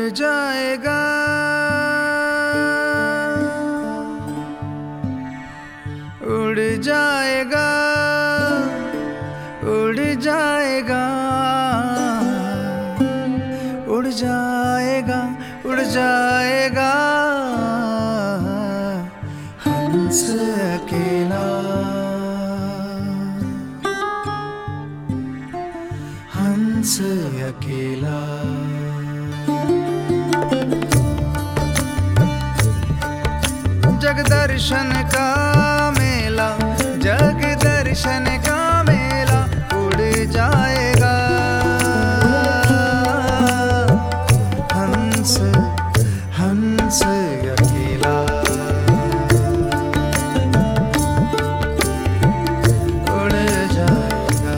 जाएगा, उड़ जाएगा, उड़ जाएगा, उड़ जाएगा, उड़ जाएगा हंस अकेला, हंस अकेला। जग दर्शन का मेला, जग दर्शन का मेला उड़ जाएगा, हंस हंस अकेला, उड़ जाएगा।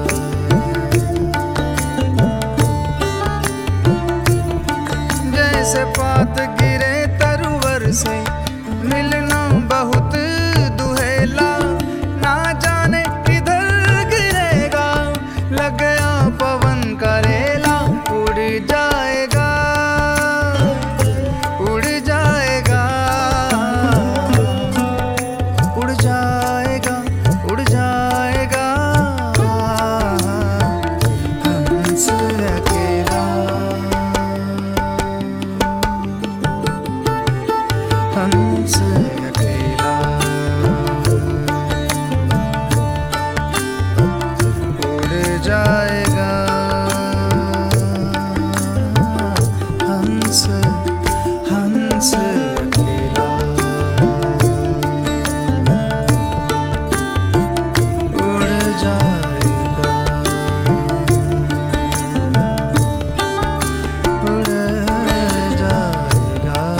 जैसे पात गिरे तरुवर से मिलना बहुत दुहेला, ना जाने किधर गिरेगा, लग गया पवन करेला। उड़ जाएगा, उड़ जाएगा, उड़ जाएगा, उड़ जाएगा हंस अकेला, हंस अकेला, उड़ जाएगा हंस हंस अकेला, उड़ जाएगा, उड़ जाएगा।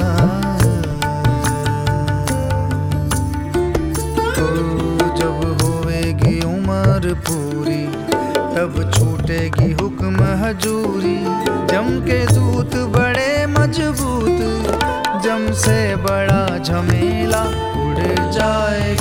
जब होएगी उम्र पूरी तब छूटेगी हुक्म हजूरी, जम के दूत बड़े मजबूत, जम से बड़ा झमेला उड़ जाएगा।